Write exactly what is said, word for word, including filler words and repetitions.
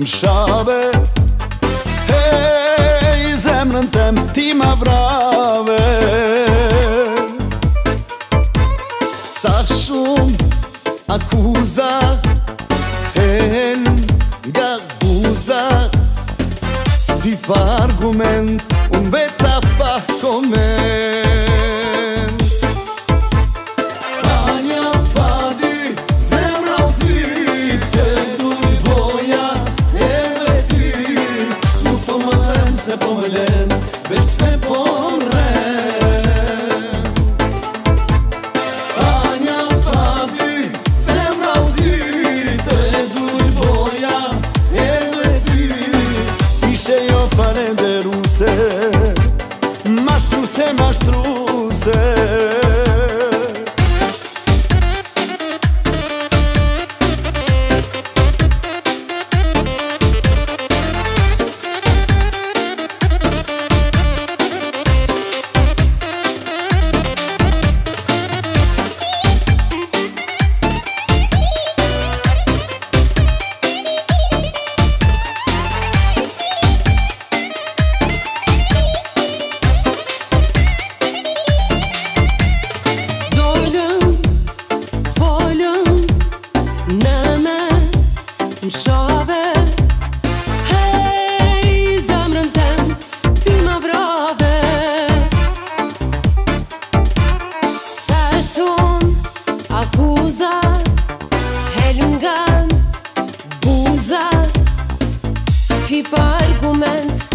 mshave. Hej, zemrën tem ti ma vrave. Sa shumë akuza hen nga buza, ti pa argument, unë beta pa koment. Panja pa dy, zemra u thy, të duj boja edhe ty. Nuk po më them se po më len, veç se po më rren. Panja pa dy, zemra u thy, të duj boja edhe ty. Ishe jo falenderuse, mashtruse, mashtruse. Mshave, hej, zemrën tem, ti ma vrave. Sa shumë akuza, helun nga buza, ti pa argument.